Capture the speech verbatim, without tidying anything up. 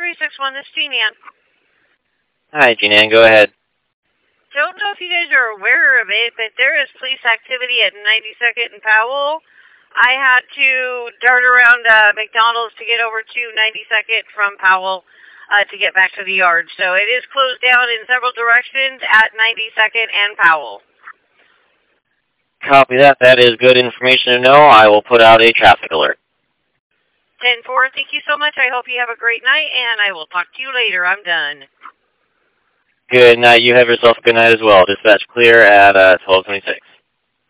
three six one, this is Jean-Ann. Hi, Jean-Ann, go ahead. Don't know if you guys are aware of it, but there is police activity at ninety-second and Powell. I had to dart around uh, McDonald's to get over to ninety-second from Powell uh, to get back to the yard. So it is closed down in several directions at ninety-second and Powell. Copy that. That is good information to know. I will put out a traffic alert. ten four, thank you so much. I hope you have a great night, and I will talk to you later. I'm done. Good night. You have yourself a good night as well. Dispatch clear at uh, twelve twenty-six.